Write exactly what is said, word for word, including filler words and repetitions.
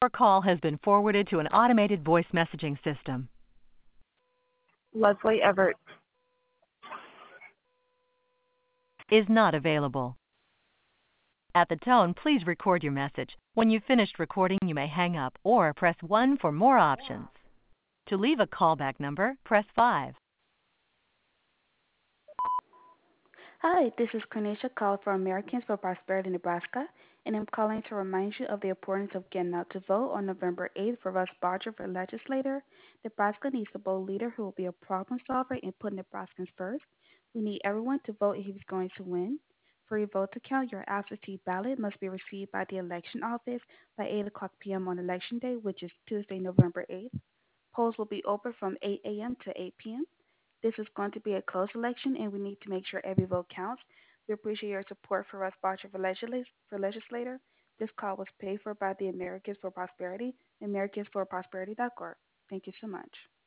Your call has been forwarded to an automated voice messaging system. Leslie Everett. Is not available. At the tone, please record your message. When you've finished recording, you may hang up or press one for more options. To leave a callback number, press five. Hi, this is Cornelia Call from Americans for Prosperity, Nebraska, and I'm calling to remind you of the importance of getting out to vote on November eighth for Russ Barger for legislator. Nebraska needs a bold leader who will be a problem solver and put Nebraskans first. We need everyone to vote if he's going to win. For your vote to count, your absentee ballot must be received by the election office by eight o'clock p.m. on Election Day, which is Tuesday, November eighth. Polls will be open from eight a.m. to eight p.m. This is going to be a close election, and we need to make sure every vote counts. We appreciate your support for Russ Barcher for, legisl- for legislator. This call was paid for by the Americans for Prosperity, americans for prosperity dot org. Thank you so much.